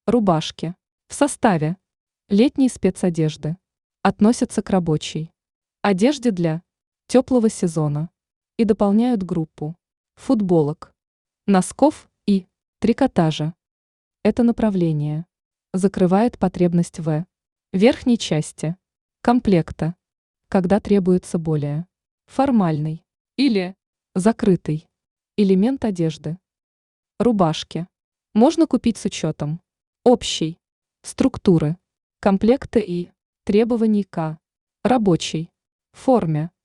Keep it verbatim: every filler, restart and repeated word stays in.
Рубашки. В составе летней спецодежды относятся к рабочей одежде для теплого сезона и дополняют группу футболок, носков и трикотажа. Это направление закрывает потребность в верхней части комплекта, когда требуется более формальный или закрытый элемент одежды. Рубашки можно купить с учетом общей структуры комплекта и требований к рабочей форме.